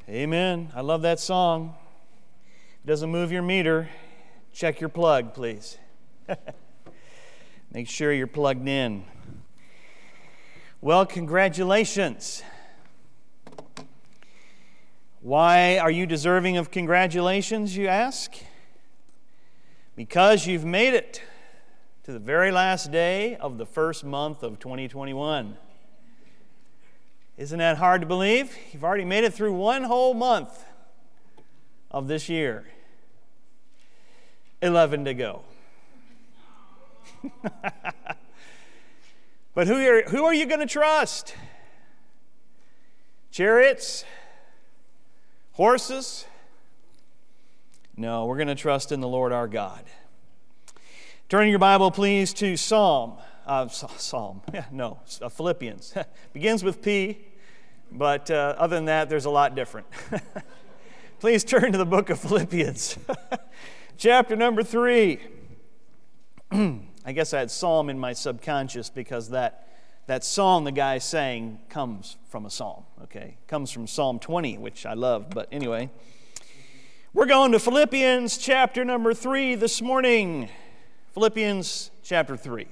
Amen. I love that song. It doesn't move your meter. Check your plug, please. Make sure you're plugged in. Well, congratulations. Why are you deserving of congratulations, you ask? Because you've made it to the very last day of the first month of 2021. Isn't that hard to believe? You've already made it through one whole month of this year. 11 to go. But who are you going to trust? Chariots? Horses? No, we're going to trust in the Lord our God. Turn your Bible, please, to Philippians. Begins with P, but other than that, there's a lot different. Please turn to the book of Philippians, chapter number 3. I guess I had psalm in my subconscious because that song the guy sang comes from a psalm, okay? Comes from Psalm 20, which I love, but anyway. We're going to Philippians chapter number 3 this morning. Philippians chapter 3.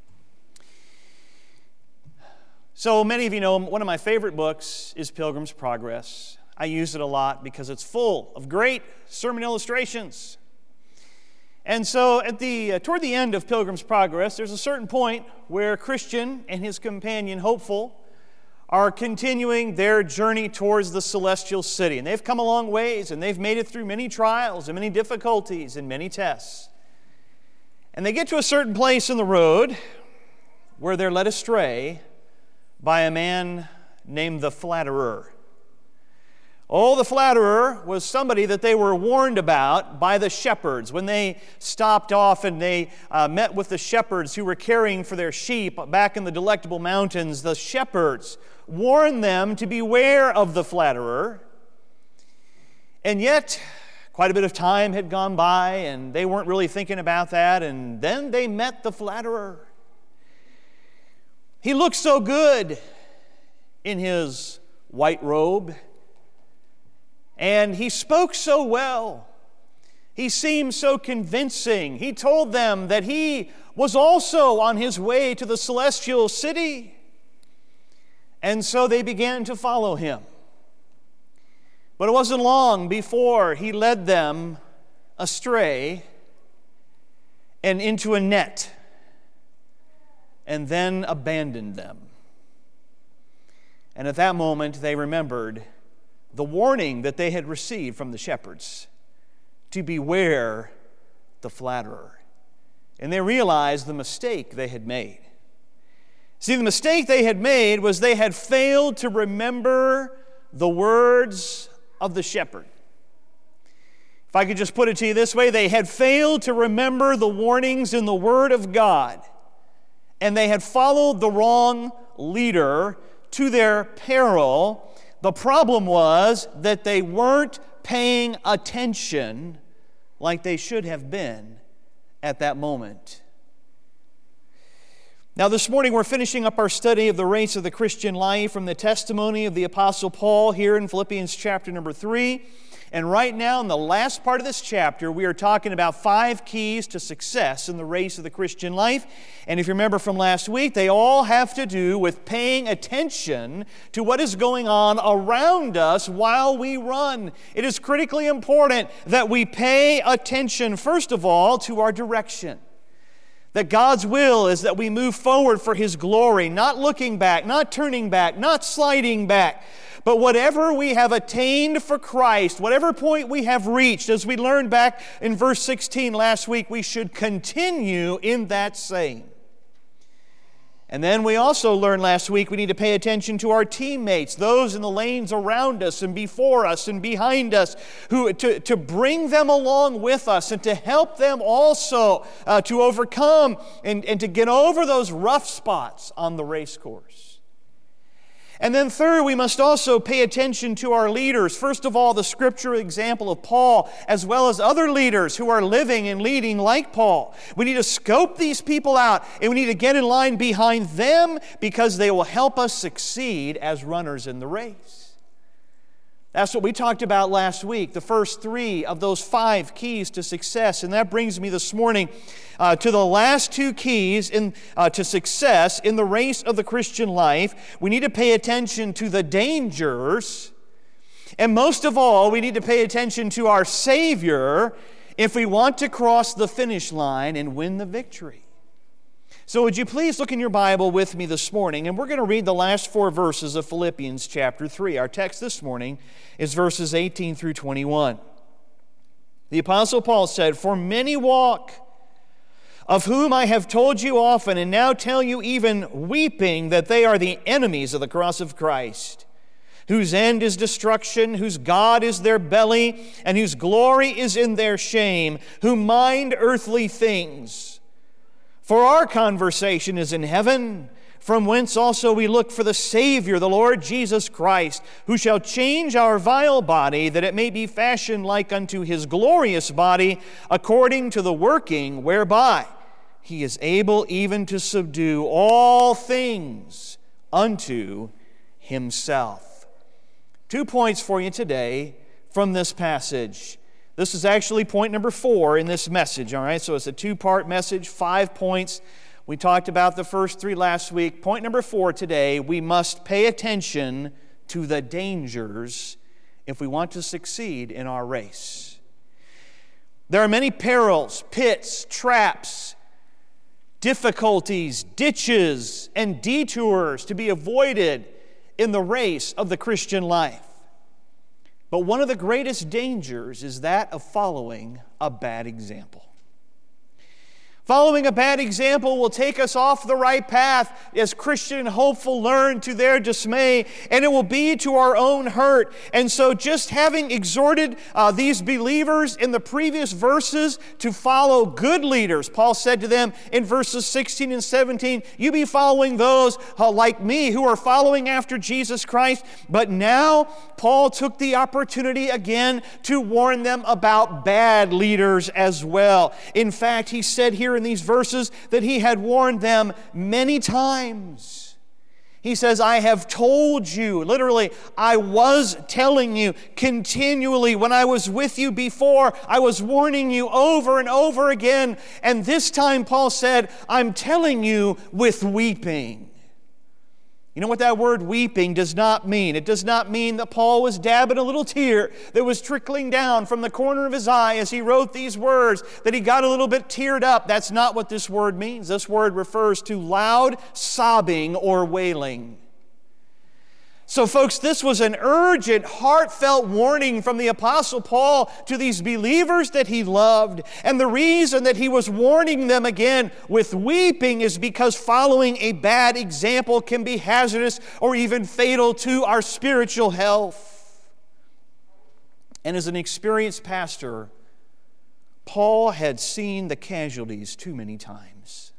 So many of you know one of my favorite books is Pilgrim's Progress. I use it a lot because it's full of great sermon illustrations. And so toward the end of Pilgrim's Progress, there's a certain point where Christian and his companion, Hopeful, are continuing their journey towards the celestial city. And they've come a long ways, and they've made it through many trials and many difficulties and many tests. And they get to a certain place in the road where they're led astray by a man named the Flatterer. Oh, the Flatterer was somebody that they were warned about by the shepherds. When they stopped off and they met with the shepherds who were caring for their sheep back in the Delectable Mountains, the shepherds warned them to beware of the Flatterer. And yet, quite a bit of time had gone by and they weren't really thinking about that, and then they met the Flatterer. He looked so good in his white robe, and he spoke so well. He seemed so convincing. He told them that he was also on his way to the celestial city. And so they began to follow him. But it wasn't long before he led them astray and into a net, and then abandoned them. And at that moment, they remembered the warning that they had received from the shepherds to beware the flatterer. And they realized the mistake they had made. See, the mistake they had made was they had failed to remember the words of the shepherd. If I could just put it to you this way, they had failed to remember the warnings in the Word of God, and they had followed the wrong leader to their peril. The problem was that they weren't paying attention like they should have been at that moment. Now, this morning we're finishing up our study of the race of the Christian life from the testimony of the Apostle Paul here in Philippians chapter number 3. And right now, in the last part of this chapter, we are talking about 5 keys to success in the race of the Christian life. And if you remember from last week, they all have to do with paying attention to what is going on around us while we run. It is critically important that we pay attention, first of all, to our direction. That God's will is that we move forward for His glory, not looking back, not turning back, not sliding back. But whatever we have attained for Christ, whatever point we have reached, as we learned back in verse 16 last week, we should continue in that same. And then we also learned last week we need to pay attention to our teammates, those in the lanes around us and before us and behind us, to bring them along with us and to help them also to overcome and to get over those rough spots on the race course. And then third, we must also pay attention to our leaders. First of all, the scripture example of Paul, as well as other leaders who are living and leading like Paul. We need to scope these people out, and we need to get in line behind them because they will help us succeed as runners in the race. That's what we talked about last week, the first 3 of those 5 keys to success. And that brings me this morning to the last 2 keys to success in the race of the Christian life. We need to pay attention to the dangers, and most of all, we need to pay attention to our Savior if we want to cross the finish line and win the victory. So would you please look in your Bible with me this morning, and we're going to read the last 4 verses of Philippians chapter 3. Our text this morning is verses 18 through 21. The Apostle Paul said, "For many walk, of whom I have told you often, and now tell you even weeping, that they are the enemies of the cross of Christ, whose end is destruction, whose God is their belly, and whose glory is in their shame, who mind earthly things. For our conversation is in heaven, from whence also we look for the Savior, the Lord Jesus Christ, who shall change our vile body, that it may be fashioned like unto His glorious body, according to the working whereby He is able even to subdue all things unto Himself." 2 points for you today from this passage. This is actually point number 4 in this message, all right? So it's a 2-part message, 5 points. We talked about the first 3 last week. Point number 4 today, we must pay attention to the dangers if we want to succeed in our race. There are many perils, pits, traps, difficulties, ditches, and detours to be avoided in the race of the Christian life. But one of the greatest dangers is that of following a bad example. Following a bad example will take us off the right path, as Christian and hopeful learn to their dismay, and it will be to our own hurt. And so just having exhorted these believers in the previous verses to follow good leaders, Paul said to them in verses 16 and 17, "You be following those like me who are following after Jesus Christ." But now Paul took the opportunity again to warn them about bad leaders as well. In fact, he said here in these verses that he had warned them many times. He says, "I have told you," literally, I was telling you continually when I was with you before. I was warning you over and over again. And this time Paul said, "I'm telling you with weeping." You know what that word weeping does not mean? It does not mean that Paul was dabbing a little tear that was trickling down from the corner of his eye as he wrote these words, that he got a little bit teared up. That's not what this word means. This word refers to loud sobbing or wailing. So folks, this was an urgent, heartfelt warning from the Apostle Paul to these believers that he loved. And the reason that he was warning them again with weeping is because following a bad example can be hazardous or even fatal to our spiritual health. And as an experienced pastor, Paul had seen the casualties too many times.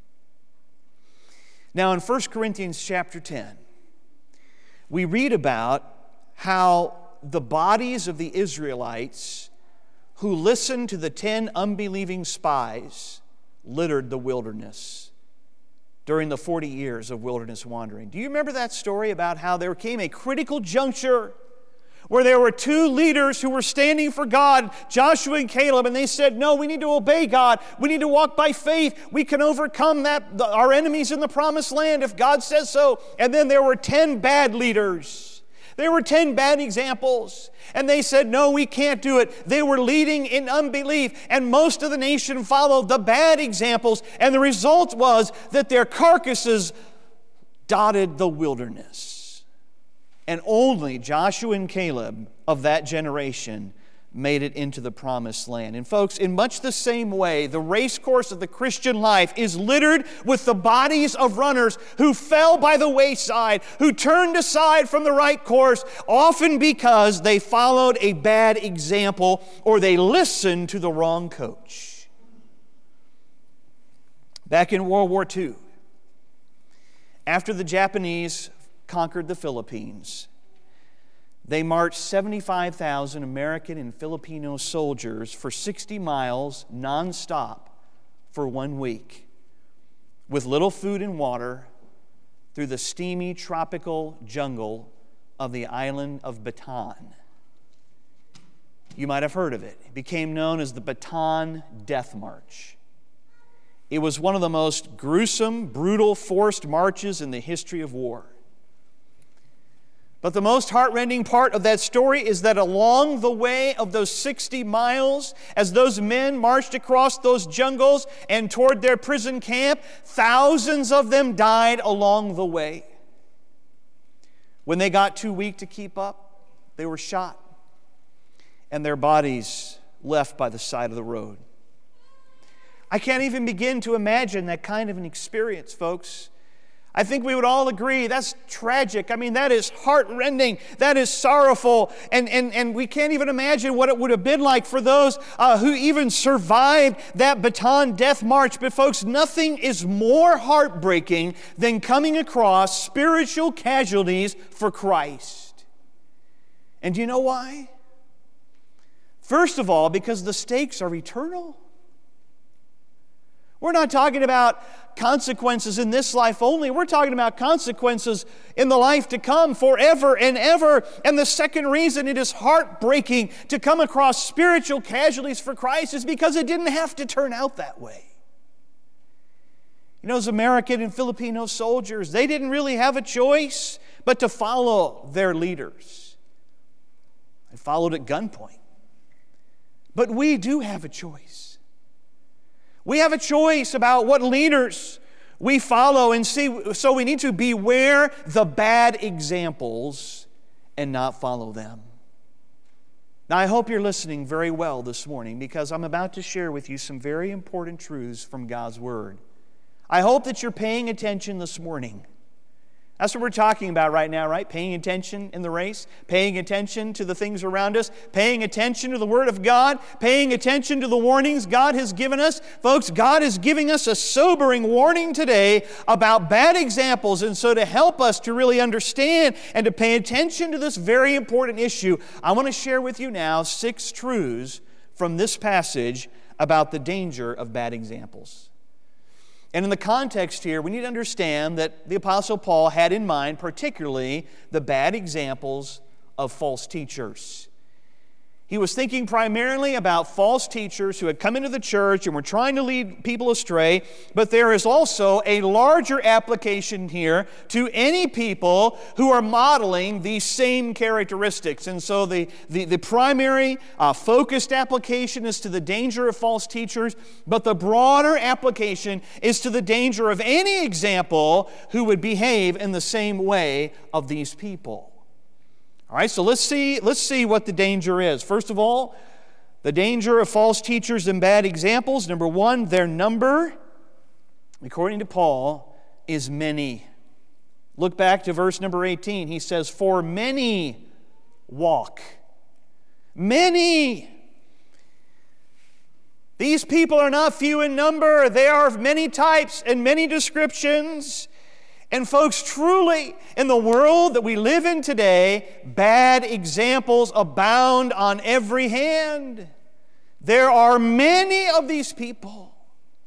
Now in 1 Corinthians chapter 10, we read about how the bodies of the Israelites who listened to the 10 unbelieving spies littered the wilderness during the 40 years of wilderness wandering. Do you remember that story about how there came a critical juncture where there were 2 leaders who were standing for God, Joshua and Caleb, and they said, "No, we need to obey God. We need to walk by faith. We can overcome our enemies in the promised land if God says so." And then there were 10 bad leaders. There were 10 bad examples. And they said, "No, we can't do it." They were leading in unbelief, and most of the nation followed the bad examples. And the result was that their carcasses dotted the wilderness. And only Joshua and Caleb of that generation made it into the promised land. And folks, in much the same way, the race course of the Christian life is littered with the bodies of runners who fell by the wayside, who turned aside from the right course, often because they followed a bad example or they listened to the wrong coach. Back in World War II, after the Japanese conquered the Philippines, they marched 75,000 American and Filipino soldiers for 60 miles nonstop for 1 week with little food and water through the steamy tropical jungle of the island of Bataan. You might have heard of it. It became known as the Bataan Death March. It was one of the most gruesome, brutal, forced marches in the history of war. But the most heartrending part of that story is that along the way of those 60 miles, as those men marched across those jungles and toward their prison camp, thousands of them died along the way. When they got too weak to keep up, they were shot, and their bodies left by the side of the road. I can't even begin to imagine that kind of an experience, folks. I think we would all agree that's tragic. I mean, that is heart-rending. That is sorrowful. And we can't even imagine what it would have been like for those who even survived that Bataan Death March. But folks, nothing is more heartbreaking than coming across spiritual casualties for Christ. And do you know why? First of all, because the stakes are eternal. We're not talking about consequences in this life only. We're talking about consequences in the life to come forever and ever. And the second reason it is heartbreaking to come across spiritual casualties for Christ is because it didn't have to turn out that way. You know, those American and Filipino soldiers, they didn't really have a choice but to follow their leaders. They followed at gunpoint. But we do have a choice. We have a choice about what leaders we follow and see. So we need to beware the bad examples and not follow them. Now, I hope you're listening very well this morning, because I'm about to share with you some very important truths from God's Word. I hope that you're paying attention this morning. That's what we're talking about right now, right? Paying attention in the race, paying attention to the things around us, paying attention to the Word of God, paying attention to the warnings God has given us. Folks, God is giving us a sobering warning today about bad examples. And so to help us to really understand and to pay attention to this very important issue, I want to share with you now 6 truths from this passage about the danger of bad examples. And in the context here, we need to understand that the Apostle Paul had in mind particularly the bad examples of false teachers. He was thinking primarily about false teachers who had come into the church and were trying to lead people astray, but there is also a larger application here to any people who are modeling these same characteristics. And so the primary focused application is to the danger of false teachers, but the broader application is to the danger of any example who would behave in the same way of these people. All right, so let's see what the danger is. First of all, the danger of false teachers and bad examples. Number 1, their number, according to Paul, is many. Look back to verse number 18. He says, "For many walk." Many. These people are not few in number. They are of many types and many descriptions. And folks, truly, in the world that we live in today, bad examples abound on every hand. There are many of these people.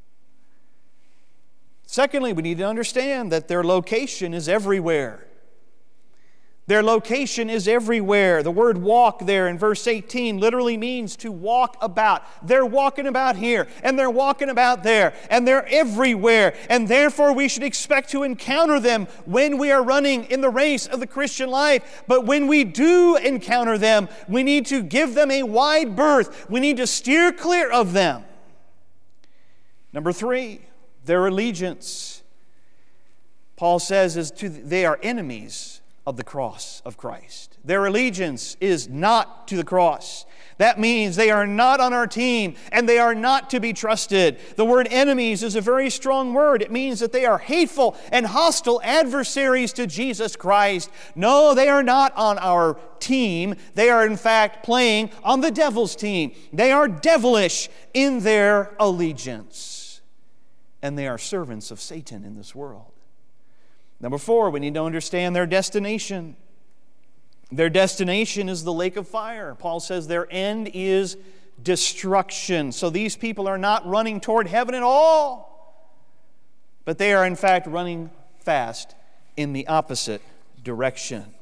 Secondly, we need to understand that their location is everywhere. Their location is everywhere. The word walk there in verse 18 literally means to walk about. They're walking about here, and they're walking about there, and they're everywhere. And therefore we should expect to encounter them when we are running in the race of the Christian life. But when we do encounter them, we need to give them a wide berth. We need to steer clear of them. Number 3, their allegiance. Paul says they are enemies of the cross of Christ. Their allegiance is not to the cross. That means they are not on our team and they are not to be trusted. The word enemies is a very strong word. It means that they are hateful and hostile adversaries to Jesus Christ. No, they are not on our team. They are in fact playing on the devil's team. They are devilish in their allegiance. And they are servants of Satan in this world. Number 4, we need to understand their destination. Their destination is the lake of fire. Paul says their end is destruction. So these people are not running toward heaven at all, but they are in fact running fast in the opposite direction.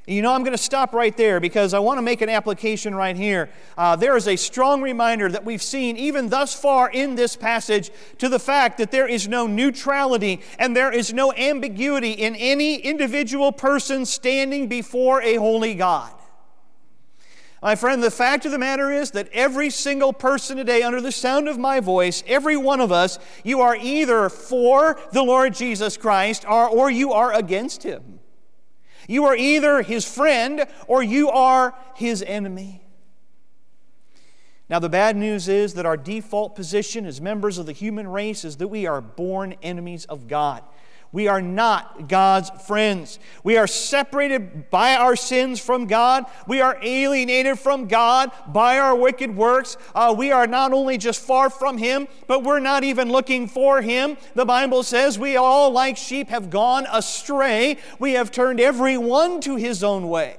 You know, I'm going to stop right there because I want to make an application right here. There is a strong reminder that we've seen even thus far in this passage to the fact that there is no neutrality and there is no ambiguity in any individual person standing before a holy God. My friend, the fact of the matter is that every single person today under the sound of my voice, every one of us, you are either for the Lord Jesus Christ or you are against Him. You are either His friend or you are His enemy. Now, the bad news is that our default position as members of the human race is that we are born enemies of God. We are not God's friends. We are separated by our sins from God. We are alienated from God by our wicked works. We are not only just far from Him, but we're not even looking for Him. The Bible says we all, like sheep, have gone astray. We have turned every one to his own way.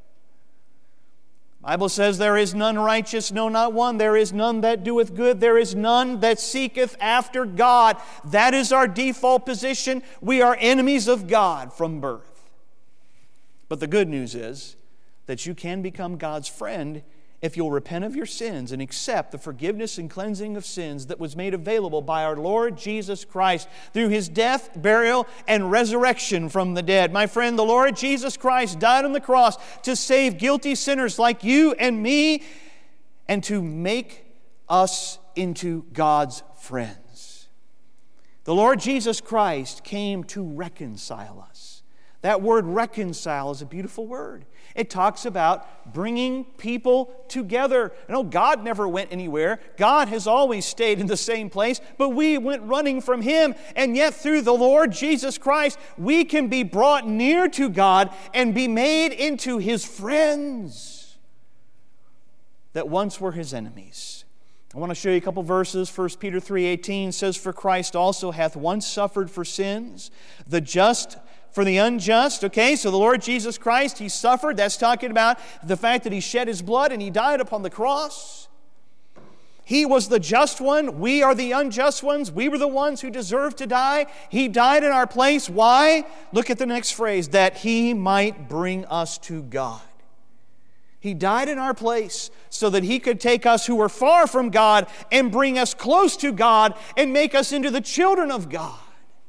The Bible says there is none righteous, no, not one. There is none that doeth good. There is none that seeketh after God. That is our default position. We are enemies of God from birth. But the good news is that you can become God's friend if you'll repent of your sins and accept the forgiveness and cleansing of sins that was made available by our Lord Jesus Christ through His death, burial, and resurrection from the dead. My friend, the Lord Jesus Christ died on the cross to save guilty sinners like you and me and to make us into God's friends. The Lord Jesus Christ came to reconcile us. That word reconcile is a beautiful word. It talks about bringing people together. You know, God never went anywhere. God has always stayed in the same place, but we went running from Him. And yet through the Lord Jesus Christ, we can be brought near to God and be made into His friends that once were His enemies. I want to show you a couple verses. 1 Peter 3:18 says, "For Christ also hath once suffered for sins, the just for the unjust." Okay, so the Lord Jesus Christ, He suffered. That's talking about the fact that He shed His blood and He died upon the cross. He was the just one. We are the unjust ones. We were the ones who deserved to die. He died in our place. Why? Look at the next phrase. That He might bring us to God. He died in our place so that He could take us who were far from God and bring us close to God and make us into the children of God.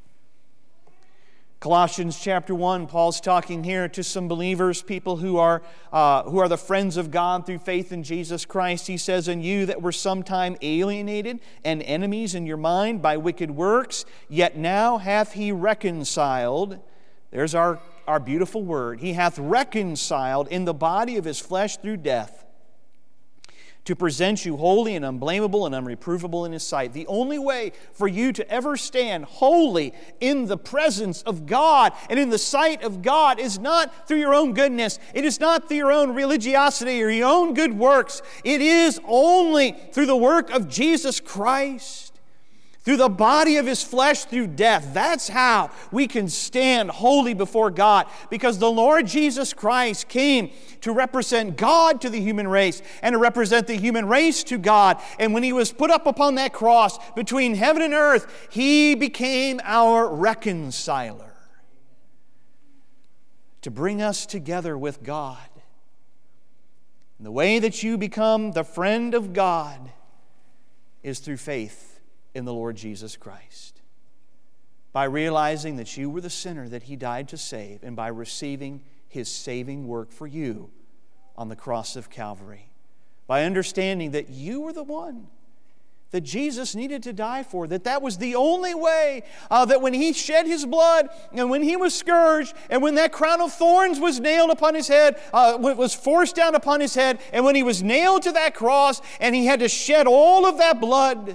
Colossians chapter 1, Paul's talking here to some believers, people who are the friends of God through faith in Jesus Christ. He says, "And you that were sometime alienated and enemies in your mind by wicked works, yet now hath He reconciled." There's our beautiful word. "He hath reconciled in the body of His flesh through death, to present you holy and unblameable and unreprovable in His sight." The only way for you to ever stand holy in the presence of God and in the sight of God is not through your own goodness. It is not through your own religiosity or your own good works. It is only through the work of Jesus Christ. Through the body of His flesh, through death. That's how we can stand holy before God. Because the Lord Jesus Christ came to represent God to the human race and to represent the human race to God. And when He was put up upon that cross between heaven and earth, He became our reconciler. To bring us together with God. And the way that you become the friend of God is through faith in the Lord Jesus Christ. By realizing that you were the sinner that He died to save, and by receiving His saving work for you on the cross of Calvary. By understanding that you were the one that Jesus needed to die for, that was the only way, that when He shed His blood, and when He was scourged, and when that crown of thorns was nailed upon His head, was forced down upon His head, and when He was nailed to that cross, and He had to shed all of that blood,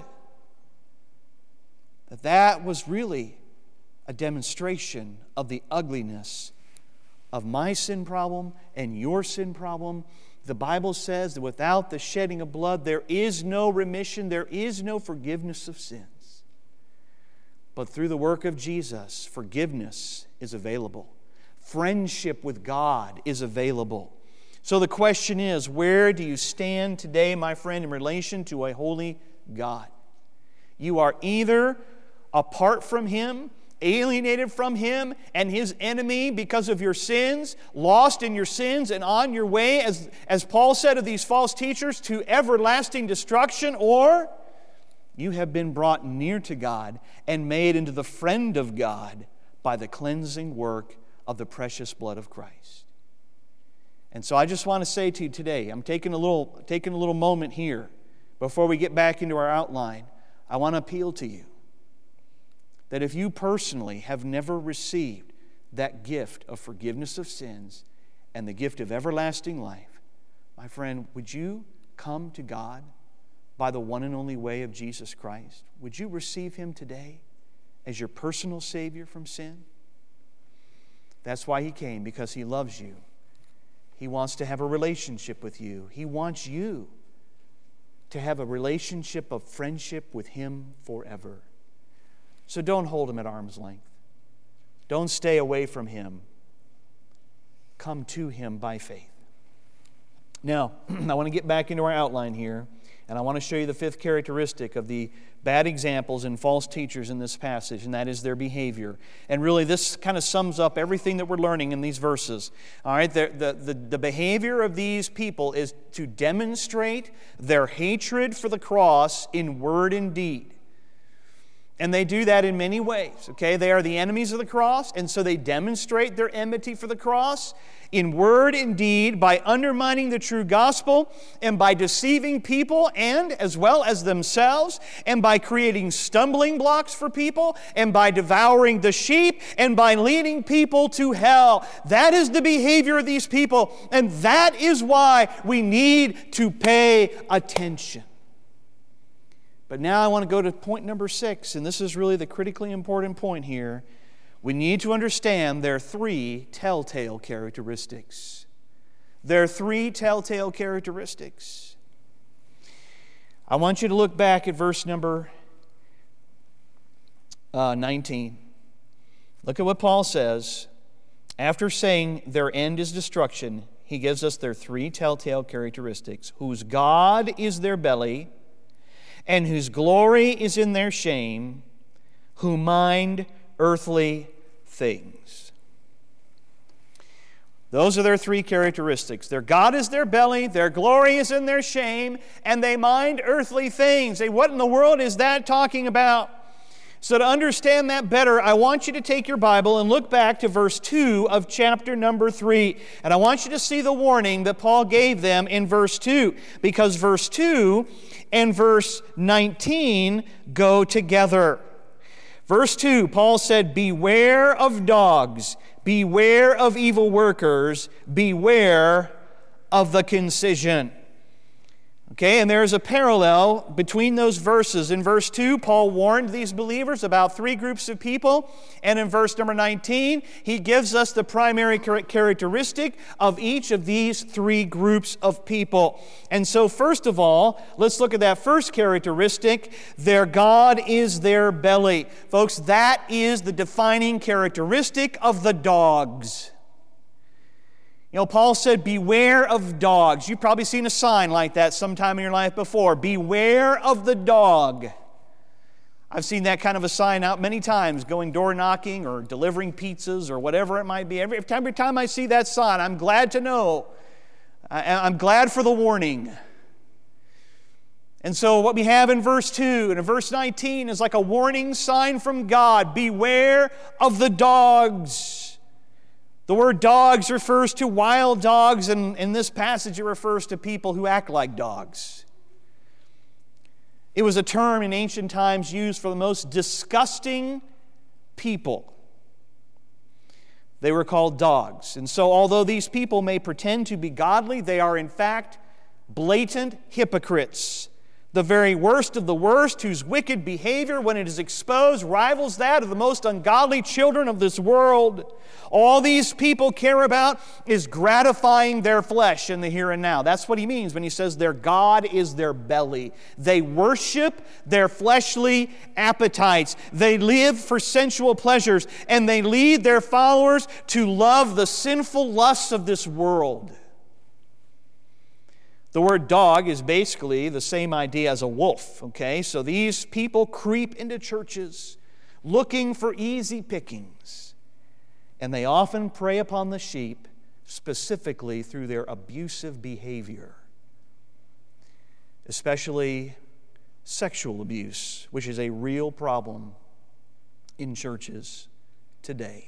that was really a demonstration of the ugliness of my sin problem and your sin problem. The Bible says that without the shedding of blood, there is no remission, there is no forgiveness of sins. But through the work of Jesus, forgiveness is available. Friendship with God is available. So the question is, where do you stand today, my friend, in relation to a holy God? You are either apart from Him alienated from Him and His enemy because of your sins, lost in your sins and on your way, as Paul said of these false teachers, to everlasting destruction, or you have been brought near to God and made into the friend of God by the cleansing work of the precious blood of Christ. And so I just want to say to you today, I'm taking a little moment here before we get back into our outline. I want to appeal to you that if you personally have never received that gift of forgiveness of sins and the gift of everlasting life, my friend, would you come to God by the one and only way of Jesus Christ? Would you receive Him today as your personal Savior from sin? That's why He came, because He loves you. He wants to have a relationship with you. He wants you to have a relationship of friendship with Him forever. So don't hold Him at arm's length. Don't stay away from Him. Come to Him by faith. Now, I want to get back into our outline here, and I want to show you the fifth characteristic of the bad examples and false teachers in this passage, and that is their behavior. And really, this kind of sums up everything that we're learning in these verses. All right, the behavior of these people is to demonstrate their hatred for the cross in word and deed. And they do that in many ways, okay? They are the enemies of the cross, and so they demonstrate their enmity for the cross in word and deed by undermining the true gospel and by deceiving people and as well as themselves and by creating stumbling blocks for people and by devouring the sheep and by leading people to hell. That is the behavior of these people, and that is why we need to pay attention. But now I want to go to point number 6, and this is really the critically important point here. We need to understand there are 3 telltale characteristics. There are 3 telltale characteristics. I want you to look back at verse number 19. Look at what Paul says. After saying their end is destruction, he gives us their 3 telltale characteristics. Whose God is their belly, and whose glory is in their shame, who mind earthly things. Those are their 3 characteristics. Their God is their belly, their glory is in their shame, and they mind earthly things. Hey, what in the world is that talking about? So to understand that better, I want you to take your Bible and look back to verse 2 of chapter number 3. And I want you to see the warning that Paul gave them in verse 2, because verse 2 and verse 19 go together. Verse 2, Paul said, "Beware of dogs, beware of evil workers, beware of the concision." Okay, and there's a parallel between those verses. In verse 2, Paul warned these believers about 3 groups of people. And in verse number 19, he gives us the primary characteristic of each of these 3 groups of people. And so first of all, let's look at that first characteristic. Their God is their belly. Folks, that is the defining characteristic of the dogs. You know, Paul said, beware of dogs. You've probably seen a sign like that sometime in your life before. Beware of the dog. I've seen that kind of a sign out many times, going door knocking or delivering pizzas or whatever it might be. Every time I see that sign, I'm glad to know. I'm glad for the warning. And so what we have in verse 2 and in verse 19 is like a warning sign from God. Beware of the dogs. The word dogs refers to wild dogs, and in this passage it refers to people who act like dogs. It was a term in ancient times used for the most disgusting people. They were called dogs. And so although these people may pretend to be godly, they are in fact blatant hypocrites. The very worst of the worst, whose wicked behavior, when it is exposed, rivals that of the most ungodly children of this world. All these people care about is gratifying their flesh in the here and now. That's what he means when he says their God is their belly. They worship their fleshly appetites. They live for sensual pleasures, and they lead their followers to love the sinful lusts of this world. The word dog is basically the same idea as a wolf, okay? So these people creep into churches looking for easy pickings. And they often prey upon the sheep, specifically through their abusive behavior, especially sexual abuse, which is a real problem in churches today.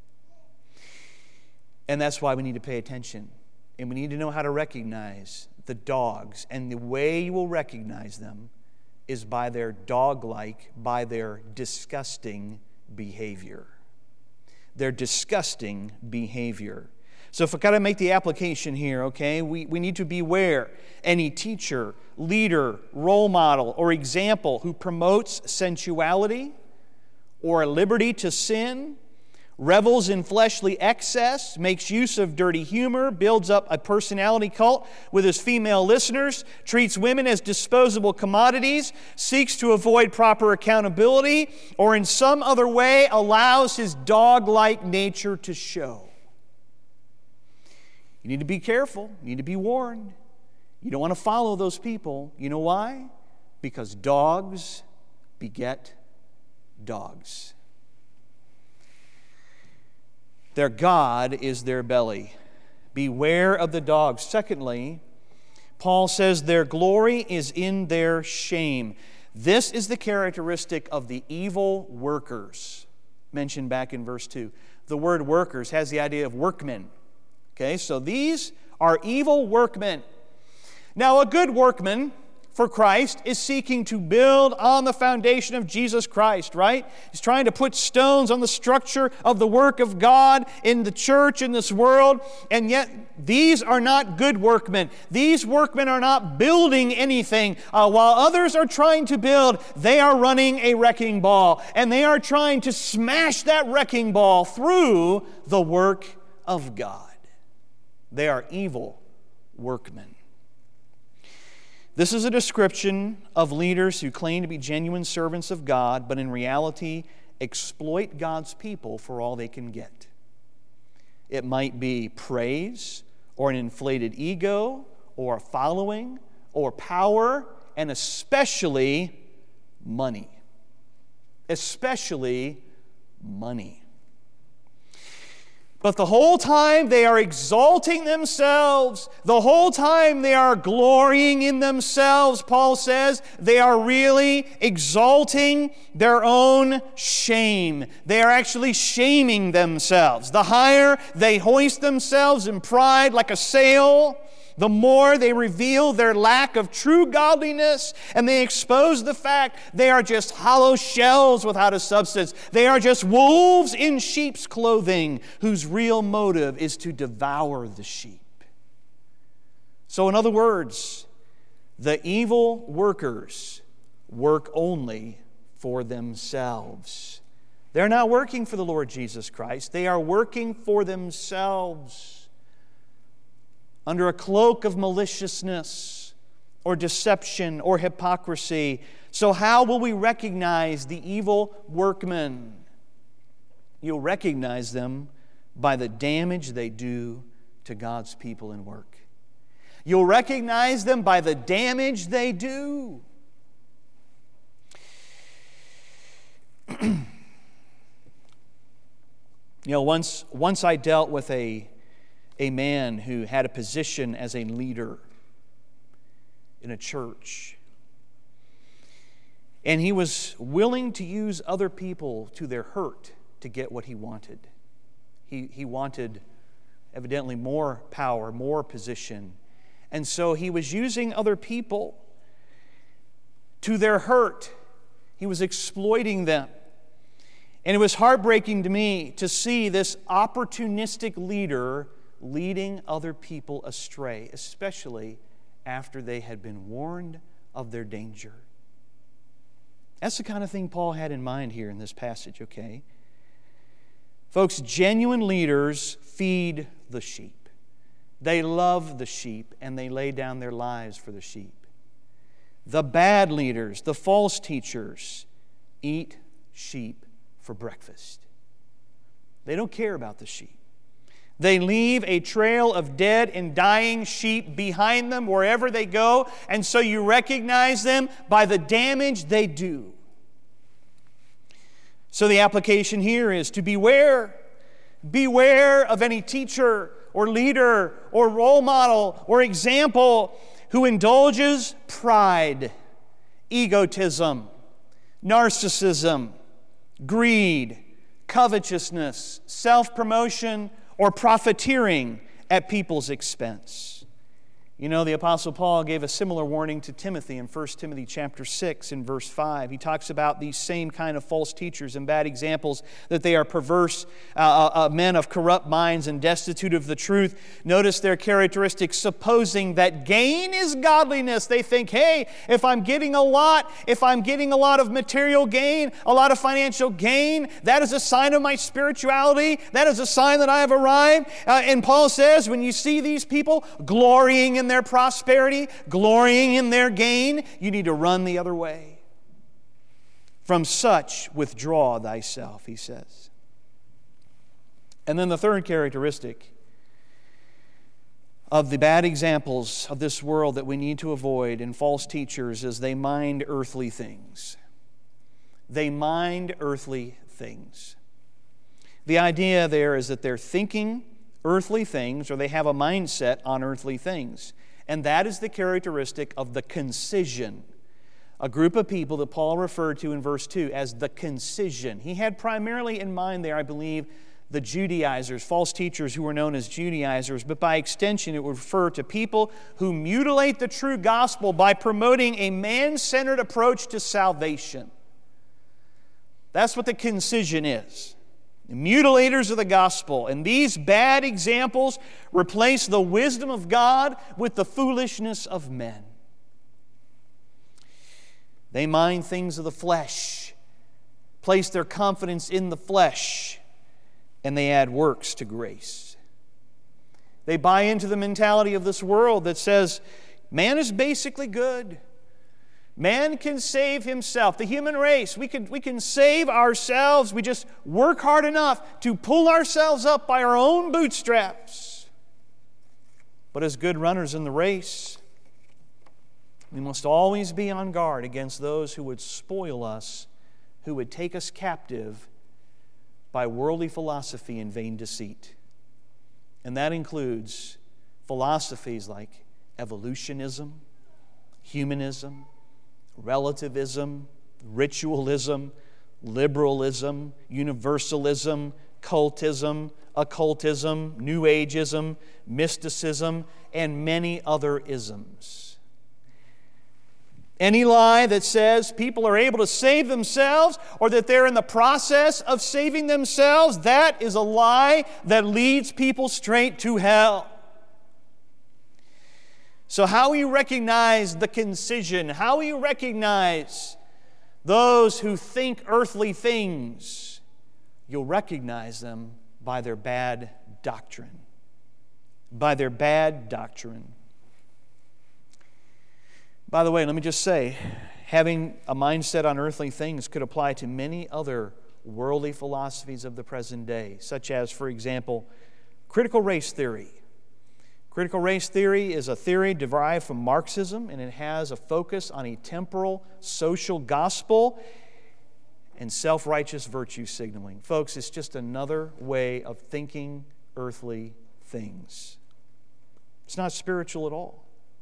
And that's why we need to pay attention. And we need to know how to recognize the dogs. And the way you will recognize them is by their dog-like, by their disgusting behavior. Their disgusting behavior. So if I got to make the application here, okay, we need to beware any teacher, leader, role model, or example who promotes sensuality or a liberty to sin, revels in fleshly excess, makes use of dirty humor, builds up a personality cult with his female listeners, treats women as disposable commodities, seeks to avoid proper accountability, or in some other way allows his dog-like nature to show. You need to be careful. You need to be warned. You don't want to follow those people. You know why? Because dogs beget dogs. Their God is their belly. Beware of the dogs. Secondly, Paul says their glory is in their shame. This is the characteristic of the evil workers mentioned back in verse 2. The word workers has the idea of workmen. Okay, so these are evil workmen. Now, a good workman for Christ is seeking to build on the foundation of Jesus Christ, right? He's trying to put stones on the structure of the work of God in the church, in this world, and yet these are not good workmen. These workmen are not building anything. While others are trying to build, they are running a wrecking ball, and they are trying to smash that wrecking ball through the work of God. They are evil workmen. This is a description of leaders who claim to be genuine servants of God, but in reality exploit God's people for all they can get. It might be praise, or an inflated ego, or a following, or power, and especially money. Especially money. But the whole time they are exalting themselves. The whole time they are glorying in themselves. Paul says they are really exalting their own shame. They are actually shaming themselves. The higher they hoist themselves in pride like a sail, the more they reveal their lack of true godliness, and they expose the fact they are just hollow shells without a substance. They are just wolves in sheep's clothing whose real motive is to devour the sheep. So in other words, the evil workers work only for themselves. They're not working for the Lord Jesus Christ. They are working for themselves, under a cloak of maliciousness or deception or hypocrisy. So how will we recognize the evil workmen? You'll recognize them by the damage they do to God's people in work. You'll recognize them by the damage they do. Once I dealt with a man who had a position as a leader in a church. And he was willing to use other people to their hurt to get what he wanted. He wanted evidently more power, more position. And so he was using other people to their hurt. He was exploiting them. And it was heartbreaking to me to see this opportunistic leader leading other people astray, especially after they had been warned of their danger. That's the kind of thing Paul had in mind here in this passage, okay? Folks, genuine leaders feed the sheep. They love the sheep, and they lay down their lives for the sheep. The bad leaders, the false teachers, eat sheep for breakfast. They don't care about the sheep. They leave a trail of dead and dying sheep behind them wherever they go, and so you recognize them by the damage they do. So the application here is to beware. Beware of any teacher or leader or role model or example who indulges pride, egotism, narcissism, greed, covetousness, self-promotion, or profiteering at people's expense. You know, the Apostle Paul gave a similar warning to Timothy in 1 Timothy chapter 6 in verse 5. He talks about these same kind of false teachers and bad examples, that they are perverse men of corrupt minds and destitute of the truth. Notice their characteristics, supposing that gain is godliness. They think, hey, if I'm getting a lot of material gain, a lot of financial gain, that is a sign of my spirituality. That is a sign that I have arrived. And Paul says, when you see these people glorying in their prosperity, glorying in their gain, you need to run the other way. From such withdraw thyself, he says. And then the third characteristic of the bad examples of this world that we need to avoid in false teachers is they mind earthly things. They mind earthly things. The idea there is that they're thinking earthly things, or they have a mindset on earthly things. And that is the characteristic of the concision, a group of people that Paul referred to in verse 2 as the concision. He had primarily in mind there, I believe, the Judaizers, false teachers who were known as Judaizers, but by extension it would refer to people who mutilate the true gospel by promoting a man-centered approach to salvation. That's what the concision is. The mutilators of the gospel. And these bad examples replace the wisdom of God with the foolishness of men. They mind things of the flesh, place their confidence in the flesh, and they add works to grace. They buy into the mentality of this world that says, man is basically good. Man can save himself. The human race, we can save ourselves. We just work hard enough to pull ourselves up by our own bootstraps. But as good runners in the race, we must always be on guard against those who would spoil us, who would take us captive by worldly philosophy and vain deceit. And that includes philosophies like evolutionism, humanism, relativism, ritualism, liberalism, universalism, cultism, occultism, New Ageism, mysticism, and many other isms. Any lie that says people are able to save themselves or that they're in the process of saving themselves, that is a lie that leads people straight to hell. So how will you recognize the concision? How will you recognize those who think earthly things? You'll recognize them by their bad doctrine. By their bad doctrine. By the way, let me just say, having a mindset on earthly things could apply to many other worldly philosophies of the present day, such as, for example, critical race theory. Critical race theory is a theory derived from Marxism, and it has a focus on a temporal social gospel and self-righteous virtue signaling. Folks, it's just another way of thinking earthly things. It's not spiritual at all.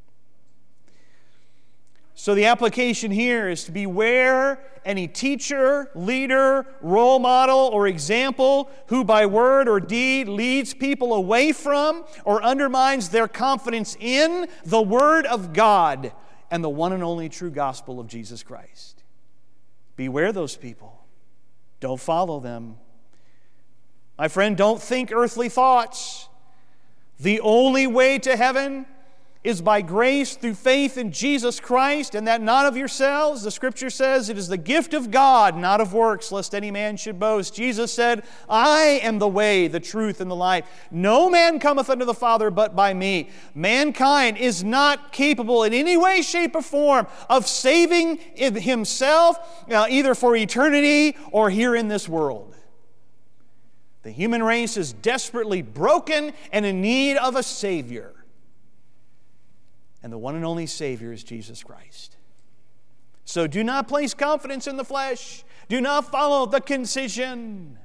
So the application here is to beware any teacher, leader, role model, or example who by word or deed leads people away from or undermines their confidence in the Word of God and the one and only true gospel of Jesus Christ. Beware those people. Don't follow them. My friend, don't think earthly thoughts. The only way to heaven is by grace through faith in Jesus Christ, and that not of yourselves. The Scripture says it is the gift of God, not of works, lest any man should boast. Jesus said, I am the way, the truth, and the life. No man cometh unto the Father but by me. Mankind is not capable in any way, shape, or form of saving himself, either for eternity or here in this world. The human race is desperately broken and in need of a Savior. And the one and only Savior is Jesus Christ. So do not place confidence in the flesh. Do not follow the concision.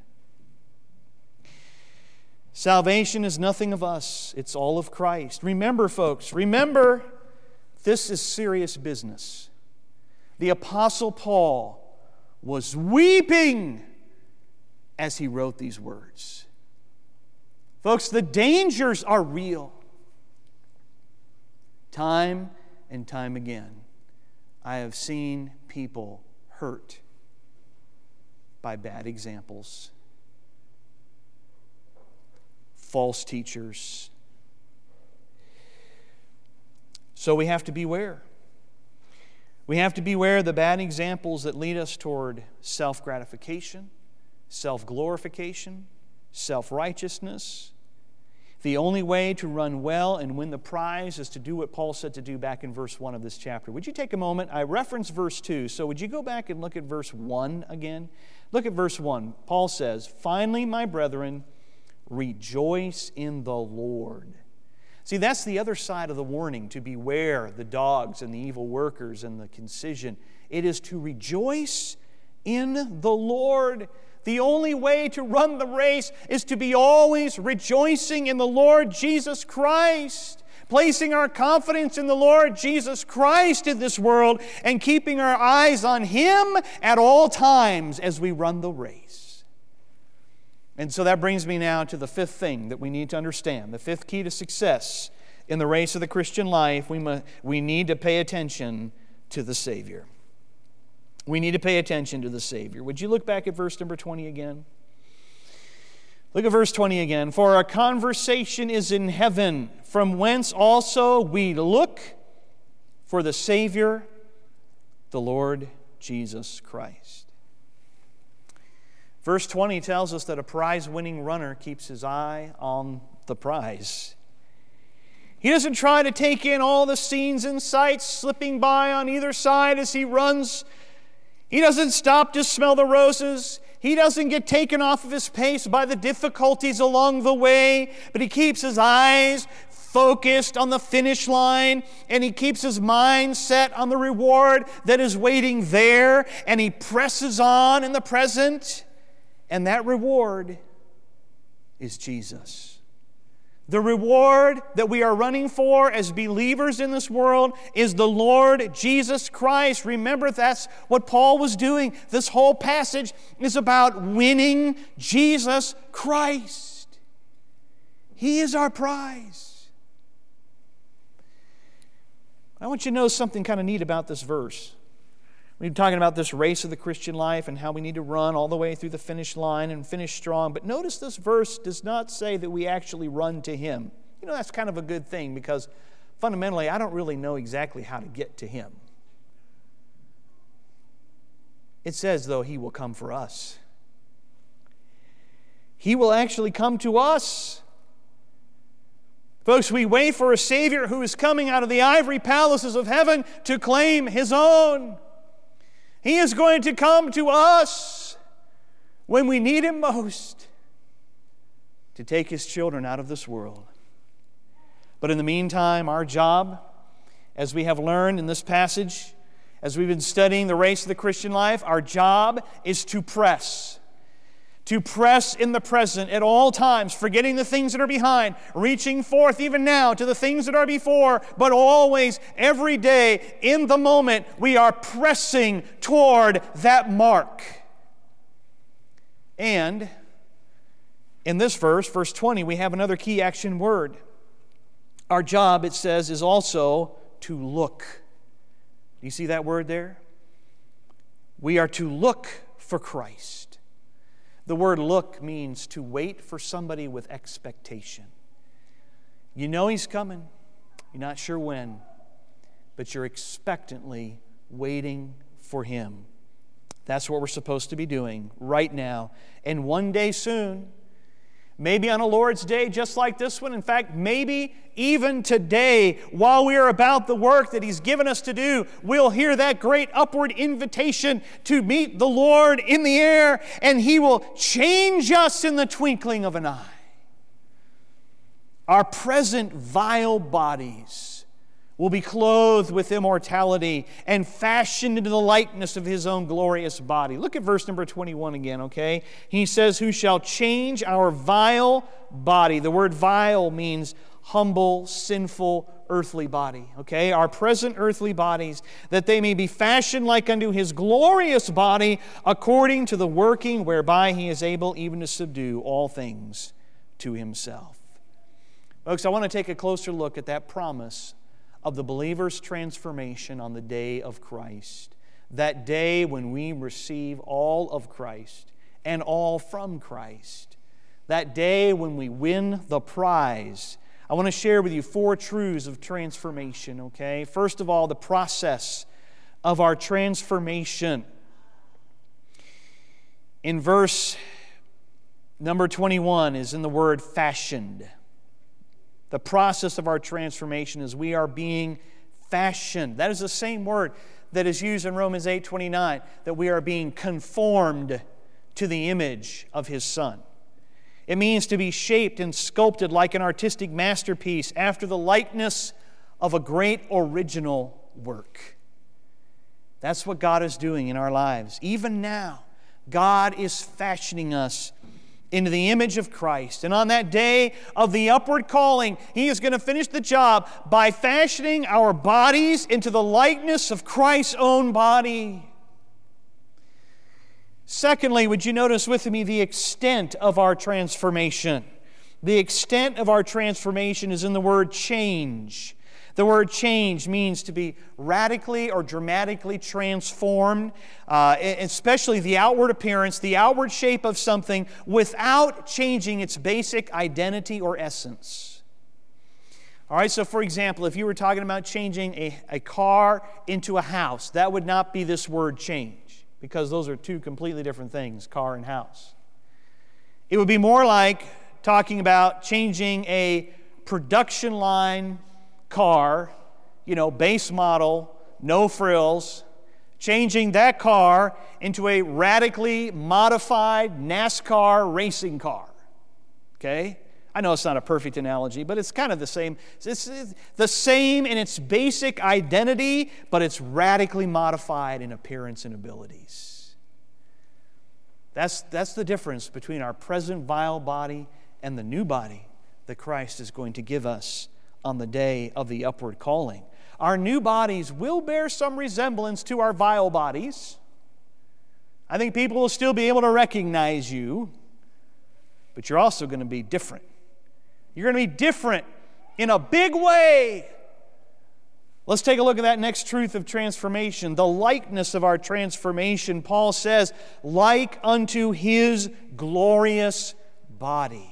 Salvation is nothing of us. It's all of Christ. Remember, folks, this is serious business. The Apostle Paul was weeping as he wrote these words. Folks, the dangers are real. Time and time again, I have seen people hurt by bad examples, false teachers. So we have to beware. We have to beware the bad examples that lead us toward self-gratification, self-glorification, self-righteousness. The only way to run well and win the prize is to do what Paul said to do back in verse 1 of this chapter. Would you take a moment? I referenced verse 2, so would you go back and look at verse 1 again? Look at verse 1. Paul says, "Finally, my brethren, rejoice in the Lord." See, that's the other side of the warning, to beware the dogs and the evil workers and the concision. It is to rejoice in the Lord. The only way to run the race is to be always rejoicing in the Lord Jesus Christ, placing our confidence in the Lord Jesus Christ in this world and keeping our eyes on Him at all times as we run the race. And so that brings me now to the fifth thing that we need to understand. The fifth key to success in the race of the Christian life, we need to pay attention to the Savior. We need to pay attention to the Savior. Would you look back at verse number 20 again? Look at verse 20 again. "For our conversation is in heaven, from whence also we look for the Savior, the Lord Jesus Christ." Verse 20 tells us that a prize-winning runner keeps his eye on the prize. He doesn't try to take in all the scenes and sights slipping by on either side as he runs. He doesn't stop to smell the roses. He doesn't get taken off of his pace by the difficulties along the way, but he keeps his eyes focused on the finish line, and he keeps his mind set on the reward that is waiting there, and he presses on in the present, and that reward is Jesus. The reward that we are running for as believers in this world is the Lord Jesus Christ. Remember, that's what Paul was doing. This whole passage is about winning Jesus Christ. He is our prize. I want you to know something kind of neat about this verse. We've been talking about this race of the Christian life and how we need to run all the way through the finish line and finish strong. But notice this verse does not say that we actually run to Him. You know, that's kind of a good thing because fundamentally I don't really know exactly how to get to Him. It says, though, He will come for us. He will actually come to us. Folks, we wait for a Savior who is coming out of the ivory palaces of heaven to claim His own. He is going to come to us when we need Him most to take His children out of this world. But in the meantime, our job, as we have learned in this passage, as we've been studying the race of the Christian life, our job is to press. To press in the present at all times, forgetting the things that are behind, reaching forth even now to the things that are before, but always, every day, in the moment, we are pressing toward that mark. And in this verse, verse 20, we have another key action word. Our job, it says, is also to look. Do you see that word there? We are to look for Christ. The word look means to wait for somebody with expectation. You know He's coming. You're not sure when, but you're expectantly waiting for Him. That's what we're supposed to be doing right now. And one day soon, maybe on a Lord's Day just like this one, in fact, maybe even today, while we are about the work that He's given us to do, we'll hear that great upward invitation to meet the Lord in the air, and He will change us in the twinkling of an eye. Our present vile bodies will be clothed with immortality and fashioned into the likeness of His own glorious body. Look at verse number 21 again, okay? He says, who shall change our vile body. The word vile means humble, sinful, earthly body, okay? Our present earthly bodies, that they may be fashioned like unto His glorious body, according to the working whereby He is able even to subdue all things to Himself. Folks, I want to take a closer look at that promise of the believer's transformation on the day of Christ. That day when we receive all of Christ and all from Christ. That day when we win the prize. I want to share with you 4 truths of transformation, okay? First of all, the process of our transformation. In verse number 21 is in the word fashioned. The process of our transformation is we are being fashioned. That is the same word that is used in Romans 8:29, that we are being conformed to the image of His Son. It means to be shaped and sculpted like an artistic masterpiece after the likeness of a great original work. That's what God is doing in our lives. Even now, God is fashioning us into the image of Christ. And on that day of the upward calling, He is going to finish the job by fashioning our bodies into the likeness of Christ's own body. Secondly, would you notice with me the extent of our transformation? The extent of our transformation is in the word change. The word change means to be radically or dramatically transformed, especially the outward appearance, the outward shape of something, without changing its basic identity or essence. All right, so for example, if you were talking about changing a car into a house, that would not be this word change, because those are 2 completely different things, car and house. It would be more like talking about changing a production line car, base model, no frills, changing that car into a radically modified NASCAR racing car. Okay? I know it's not a perfect analogy, but it's kind of the same. It's the same in its basic identity, but it's radically modified in appearance and abilities. That's the difference between our present vile body and the new body that Christ is going to give us on the day of the upward calling. Our new bodies will bear some resemblance to our vile bodies. I think people will still be able to recognize you, but you're also going to be different. You're going to be different in a big way. Let's take a look at that next truth of transformation, the likeness of our transformation. Paul says, like unto His glorious body.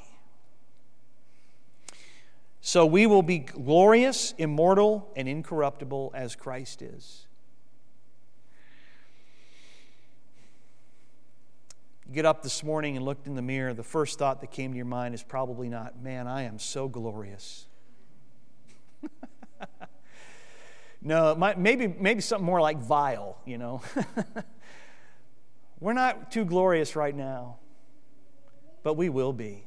So we will be glorious, immortal, and incorruptible as Christ is. You get up this morning and looked in the mirror, the first thought that came to your mind is probably not, man, I am so glorious. No, maybe something more like vile, We're not too glorious right now, but we will be.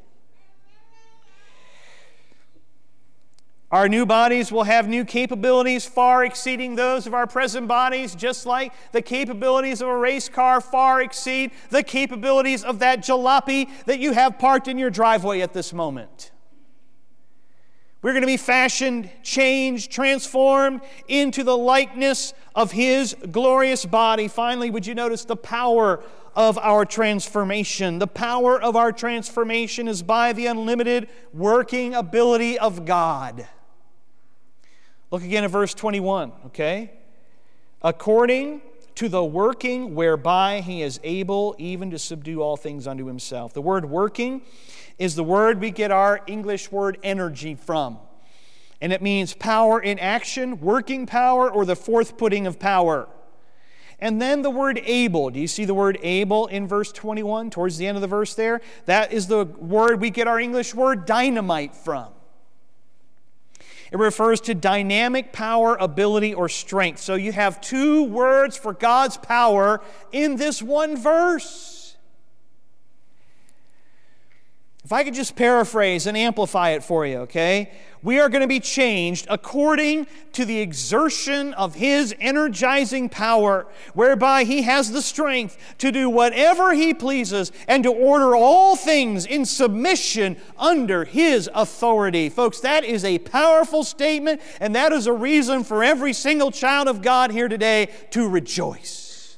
Our new bodies will have new capabilities far exceeding those of our present bodies, just like the capabilities of a race car far exceed the capabilities of that jalopy that you have parked in your driveway at this moment. We're going to be fashioned, changed, transformed into the likeness of His glorious body. Finally, would you notice the power of our transformation? The power of our transformation is by the unlimited working ability of God. Look again at verse 21, okay? According to the working whereby He is able even to subdue all things unto Himself. The word working is the word we get our English word energy from. And it means power in action, working power, or the forth-putting of power. And then the word able. Do you see the word able in verse 21, towards the end of the verse there? That is the word we get our English word dynamite from. It refers to dynamic power, ability, or strength. So you have 2 words for God's power in this one verse. If I could just paraphrase and amplify it for you, okay? We are going to be changed according to the exertion of His energizing power, whereby He has the strength to do whatever He pleases and to order all things in submission under His authority. Folks, that is a powerful statement, and that is a reason for every single child of God here today to rejoice.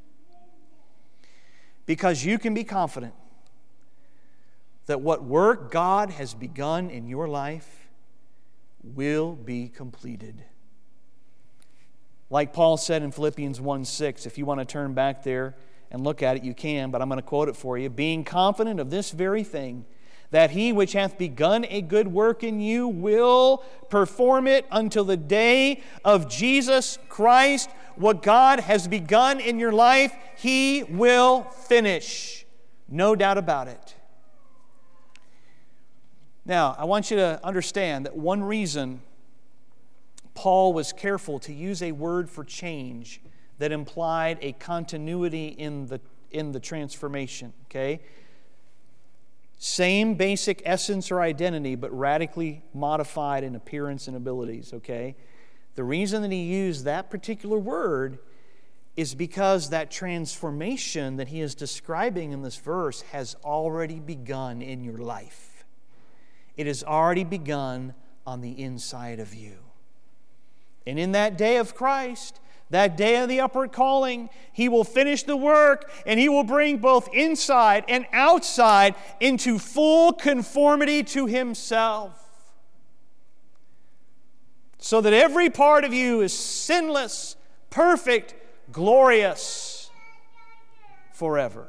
Because you can be confident that what work God has begun in your life will be completed. Like Paul said in Philippians 1:6, if you want to turn back there and look at it, you can, but I'm going to quote it for you. Being confident of this very thing, that He which hath begun a good work in you will perform it until the day of Jesus Christ. What God has begun in your life, He will finish. No doubt about it. Now, I want you to understand that one reason Paul was careful to use a word for change that implied a continuity in the transformation, okay? Same basic essence or identity, but radically modified in appearance and abilities, okay? The reason that he used that particular word is because that transformation that he is describing in this verse has already begun in your life. It has already begun on the inside of you. And in that day of Christ, that day of the upward calling, He will finish the work and He will bring both inside and outside into full conformity to Himself. So that every part of you is sinless, perfect, glorious forever.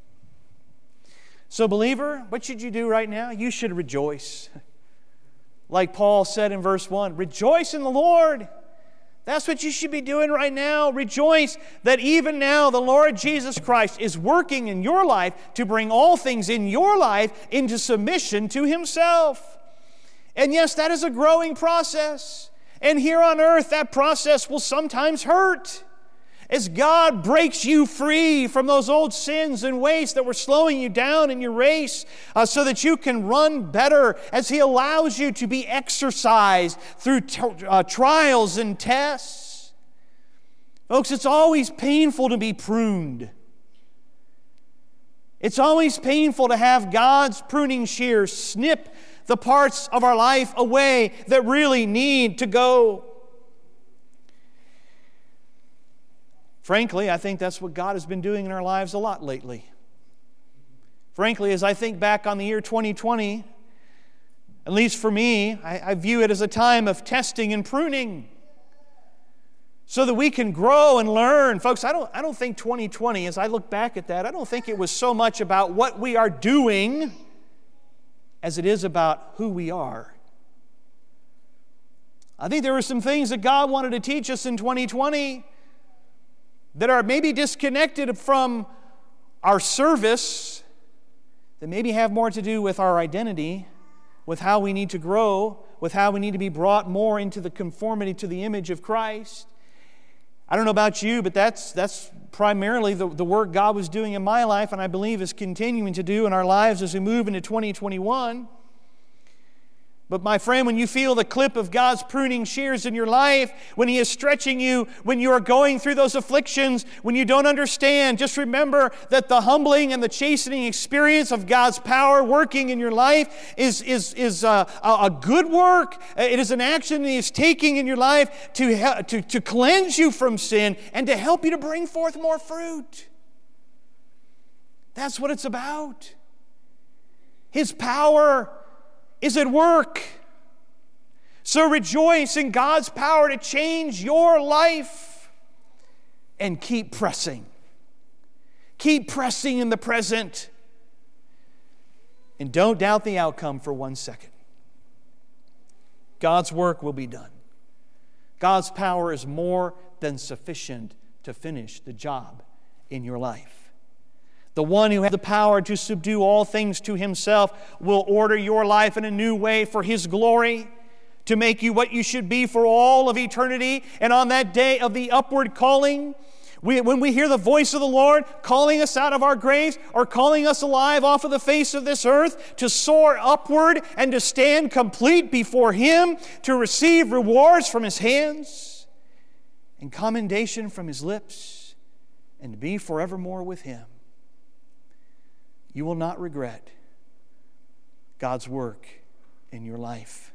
So, believer, what should you do right now? You should rejoice. Like Paul said in verse 1, rejoice in the Lord. That's what you should be doing right now. Rejoice that even now the Lord Jesus Christ is working in your life to bring all things in your life into submission to Himself. And yes, that is a growing process. And here on earth, that process will sometimes hurt. As God breaks you free from those old sins and ways that were slowing you down in your race so that you can run better, as He allows you to be exercised through trials and tests. Folks, it's always painful to be pruned. It's always painful to have God's pruning shears snip the parts of our life away that really need to go. Frankly, I think that's what God has been doing in our lives a lot lately. Frankly, as I think back on the year 2020, at least for me, I view it as a time of testing and pruning so that we can grow and learn. Folks, I don't think 2020, as I look back at that, I don't think it was so much about what we are doing as it is about who we are. I think there were some things that God wanted to teach us in 2020 that are maybe disconnected from our service, that maybe have more to do with our identity, with how we need to grow, with how we need to be brought more into the conformity to the image of Christ. I don't know about you, but that's primarily the work God was doing in my life, and I believe is continuing to do in our lives as we move into 2021. But my friend, when you feel the clip of God's pruning shears in your life, when He is stretching you, when you are going through those afflictions, when you don't understand, just remember that the humbling and the chastening experience of God's power working in your life is a good work. It is an action that He is taking in your life to cleanse you from sin and to help you to bring forth more fruit. That's what it's about. His power is at work. So rejoice in God's power to change your life and keep pressing. Keep pressing in the present. And don't doubt the outcome for 1 second. God's work will be done. God's power is more than sufficient to finish the job in your life. The one who has the power to subdue all things to Himself will order your life in a new way for His glory, to make you what you should be for all of eternity. And on that day of the upward calling, When we hear the voice of the Lord calling us out of our graves or calling us alive off of the face of this earth to soar upward and to stand complete before Him, to receive rewards from His hands and commendation from His lips, and to be forevermore with Him, you will not regret God's work in your life.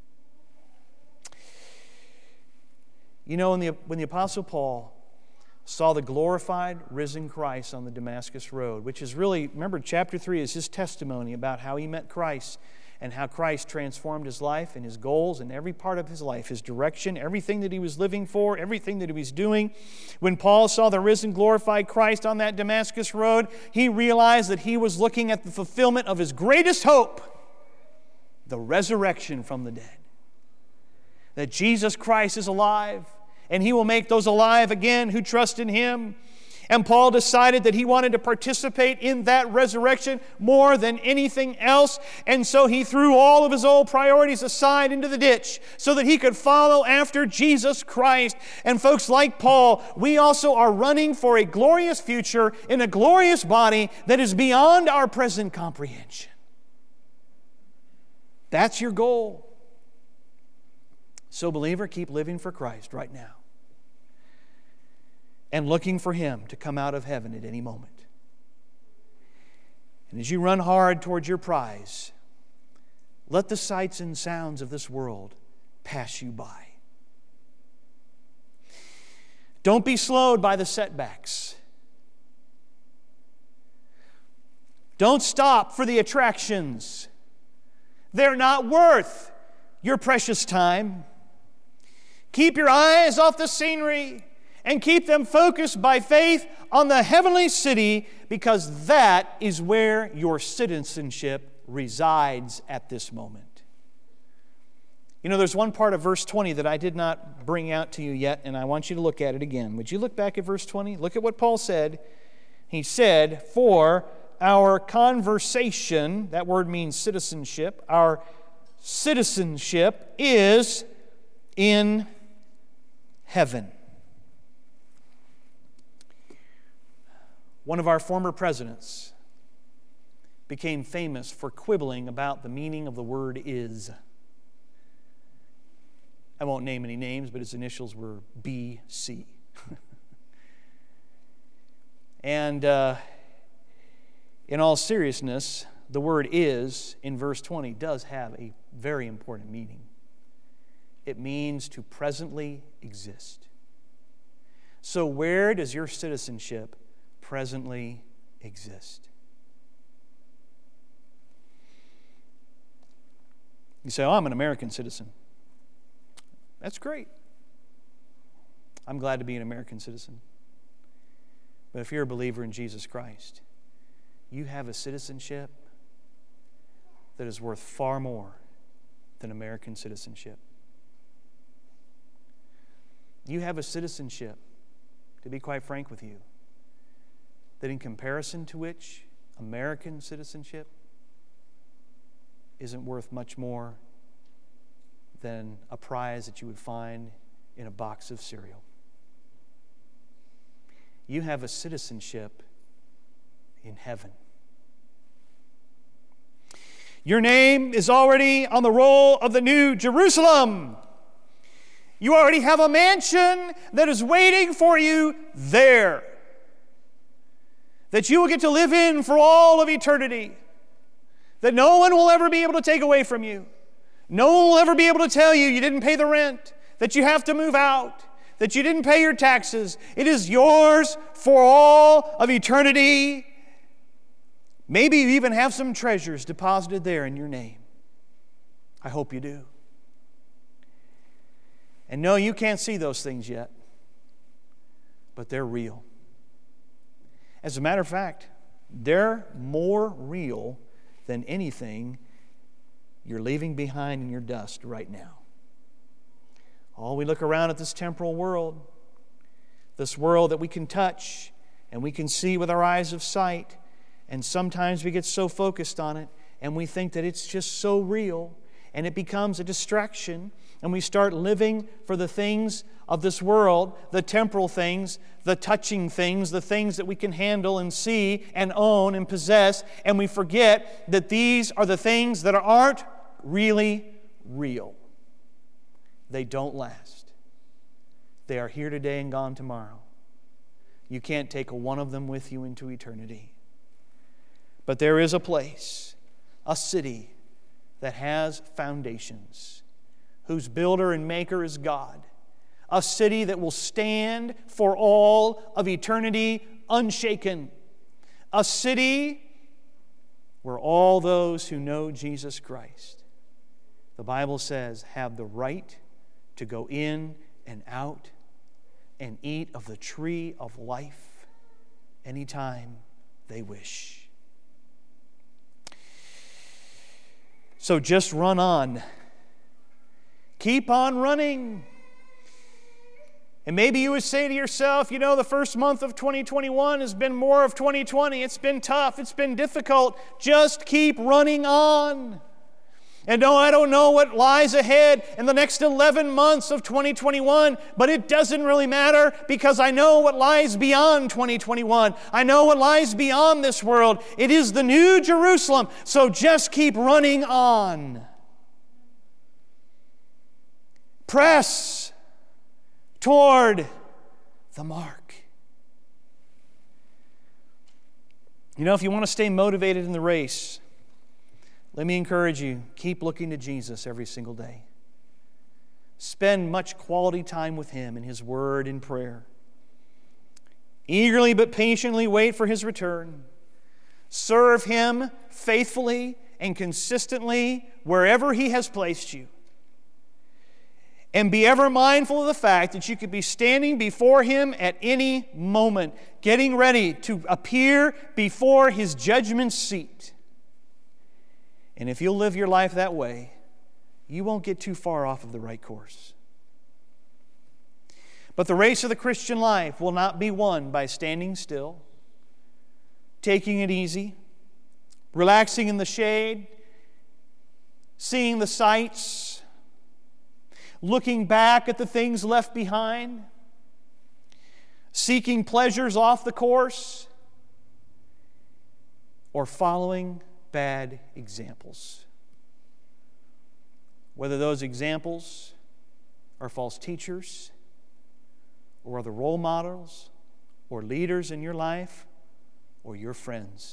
You know, when the Apostle Paul saw the glorified, risen Christ on the Damascus Road, which is really, remember, chapter 3 is his testimony about how he met Christ and how Christ transformed his life and his goals and every part of his life, his direction, everything that he was living for, everything that he was doing. When Paul saw the risen, glorified Christ on that Damascus Road, he realized that he was looking at the fulfillment of his greatest hope, the resurrection from the dead. That Jesus Christ is alive, and He will make those alive again who trust in Him. And Paul decided that he wanted to participate in that resurrection more than anything else. And so he threw all of his old priorities aside into the ditch so that he could follow after Jesus Christ. And folks, like Paul, we also are running for a glorious future in a glorious body that is beyond our present comprehension. That's your goal. So, believer, keep living for Christ right now and looking for Him to come out of heaven at any moment. And as you run hard towards your prize, let the sights and sounds of this world pass you by. Don't be slowed by the setbacks. Don't stop for the attractions. They're not worth your precious time. Keep your eyes off the scenery and keep them focused by faith on the heavenly city, because that is where your citizenship resides at this moment. You know, there's one part of verse 20 that I did not bring out to you yet, and I want you to look at it again. Would you look back at verse 20? Look at what Paul said. He said, "For our conversation," that word means citizenship, our citizenship is in heaven. One of our former presidents became famous for quibbling about the meaning of the word "is." I won't name any names, but his initials were BC. And in all seriousness, the word "is" in verse 20 does have a very important meaning. It means to presently exist. So where does your citizenship presently exist? You say, "Oh, I'm an American citizen." That's great. I'm glad to be an American citizen. But if you're a believer in Jesus Christ, you have a citizenship that is worth far more than American citizenship. You have a citizenship, to be quite frank with you, that in comparison to which American citizenship isn't worth much more than a prize that you would find in a box of cereal. You have a citizenship in heaven. Your name is already on the roll of the New Jerusalem. You already have a mansion that is waiting for you there, that you will get to live in for all of eternity, that no one will ever be able to take away from you. No one will ever be able to tell you you didn't pay the rent, that you have to move out, that you didn't pay your taxes. It is yours for all of eternity. Maybe you even have some treasures deposited there in your name. I hope you do. And no, you can't see those things yet, but they're real. As a matter of fact, they're more real than anything you're leaving behind in your dust right now. Oh, we look around at this temporal world, this world that we can touch and we can see with our eyes of sight, and sometimes we get so focused on it and we think that it's just so real, and it becomes a distraction, and we start living for the things of this world, the temporal things, the touching things, the things that we can handle and see and own and possess, and we forget that these are the things that aren't really real. They don't last. They are here today and gone tomorrow. You can't take one of them with you into eternity. But there is a place, a city, that has foundations, whose builder and maker is God. A city that will stand for all of eternity unshaken. A city where all those who know Jesus Christ, the Bible says, have the right to go in and out and eat of the tree of life anytime they wish. So just run on. Keep on running. And maybe you would say to yourself, the first month of 2021 has been more of 2020. It's been tough. It's been difficult. Just keep running on. And no, I don't know what lies ahead in the next 11 months of 2021, but it doesn't really matter because I know what lies beyond 2021. I know what lies beyond this world. It is the New Jerusalem. So just keep running on. Press toward the mark. If you want to stay motivated in the race, let me encourage you, keep looking to Jesus every single day. Spend much quality time with Him in His Word and prayer. Eagerly but patiently wait for His return. Serve Him faithfully and consistently wherever He has placed you. And be ever mindful of the fact that you could be standing before Him at any moment, getting ready to appear before His judgment seat. And if you'll live your life that way, you won't get too far off of the right course. But the race of the Christian life will not be won by standing still, taking it easy, relaxing in the shade, seeing the sights, looking back at the things left behind, seeking pleasures off the course, or following bad examples. Whether those examples are false teachers, or other role models, or leaders in your life, or your friends.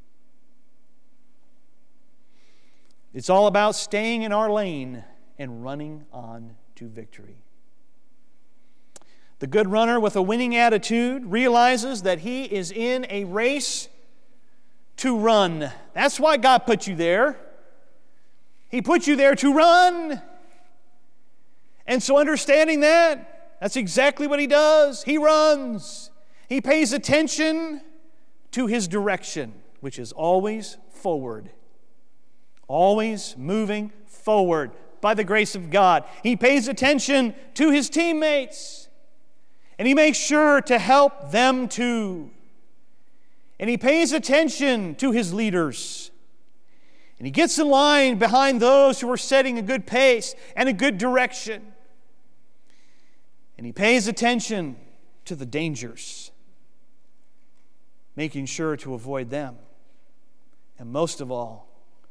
It's all about staying in our lane and running on to victory. The good runner with a winning attitude realizes that he is in a race to run. That's why God put you there. He put you there to run. And so understanding that, that's exactly what He does. He runs. He pays attention to His direction, which is always forward. Always moving forward by the grace of God. He pays attention to His teammates. And He makes sure to help them too. And He pays attention to His leaders. And He gets in line behind those who are setting a good pace and a good direction. And He pays attention to the dangers, making sure to avoid them. And most of all,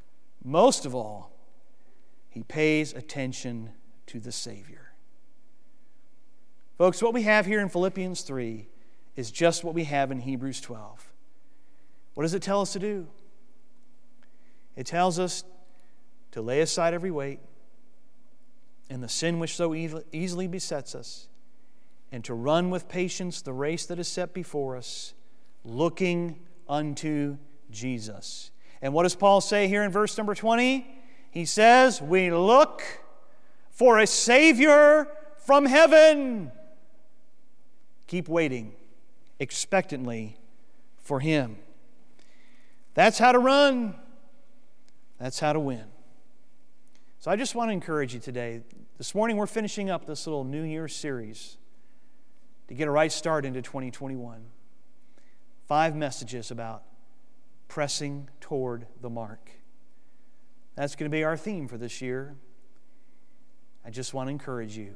He pays attention to the Savior. Folks, what we have here in Philippians 3 is just what we have in Hebrews 12. What does it tell us to do? It tells us to lay aside every weight and the sin which so easily besets us, and to run with patience the race that is set before us, looking unto Jesus. And what does Paul say here in verse number 20? He says, we look for a Savior from heaven. Keep waiting expectantly for Him. That's how to run. That's how to win. So I just want to encourage you today. This morning we're finishing up this little New Year's series to get a right start into 2021. 5 messages about pressing toward the mark. That's going to be our theme for this year. I just want to encourage you.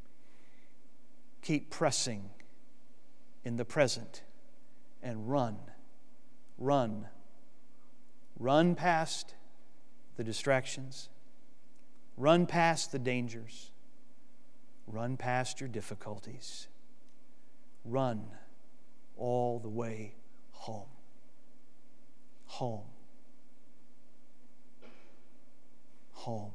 Keep pressing in the present and run past the distractions, run past the dangers, run past your difficulties, run all the way home. Home. Home.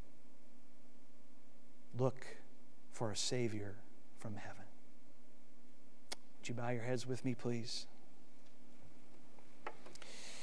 Look for a Savior from heaven. Would you bow your heads with me, please?